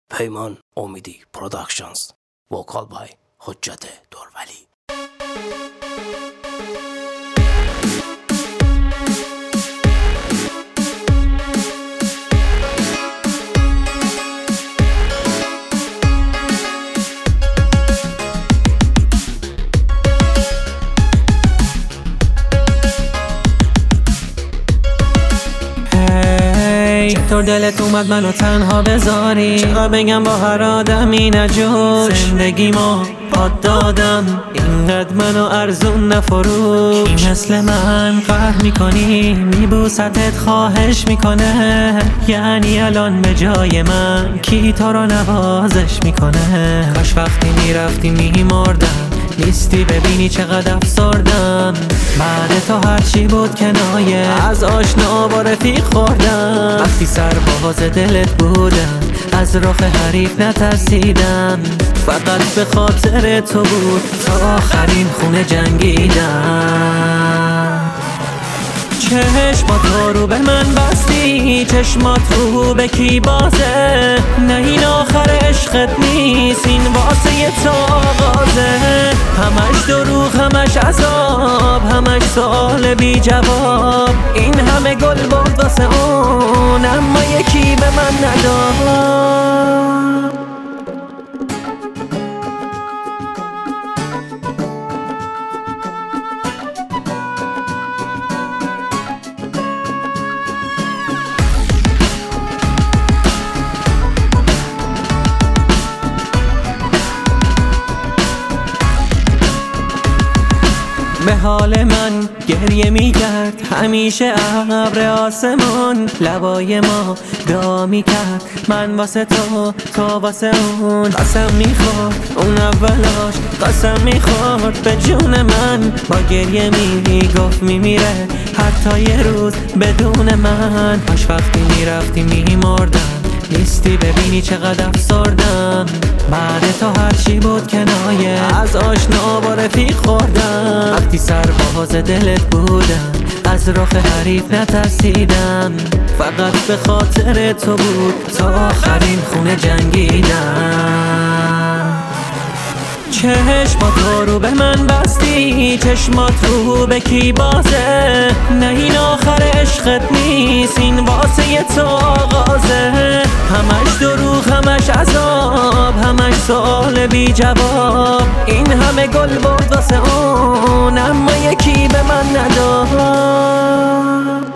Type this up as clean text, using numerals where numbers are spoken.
پیمان امیدی پروداکشنز. وکال بای حجت دورولی. چطور دلت اومد منو تنها بذاری؟ چرا بگم با هر آدمی نجوش؟ زندگیمو پاد دادم اینقدر منو ارزون نفروش. این مثل من قهر میکنی میبوستت خواهش میکنه، یعنی الان به جای من کی تو رو نوازش میکنه؟ کاش وقتی میرفتی میمردم نیستی ببینی چقدر افسردم. بعد تو هرچی بود کنایه از آشنا با رفیق خوردم. وقتی سرباز دلت بودم از رخ حریف نترسیدم، فقط به خاطر تو بود تا آخرین خونه جنگیدم. چشمات رو به من بستی، چشمات رو به کی بازه؟ نه این آخر عشقت نیست، این واسه تو آغازه. همش دروغ، همش عذاب، همش سوال بی جواب. این همه گل برد واسه اون، اما یکی به من نداد. به حال من گریه میکرد همیشه ابر آسمان، لبای ما دعا میکرد من واسه تو، تو واسه اون. قسم میخورد اون اولاش، قسم میخورد به جون من. با گریه میگفت میمیره حتی یه روز بدون من. کاش وقتی میرفتی میمردم نیستی ببینی چقدر افسردم. بعد تو هرچی بود کنایه از آشنا با رفیق خوردم. وقتی سرباز دلت بودم از رخ حریف نترسیدم، فقط به خاطر تو بود تا آخرین خونه جنگیدم. چشمات رو به من بستی، چشمات رو به کی بازه؟ نه این آخر عشقت نیست، این واسه تو آغازه. همش دروغ، همش عذاب، همش سوال بی جواب. این همه گل برد واسه اون، اما یکی به من نداد.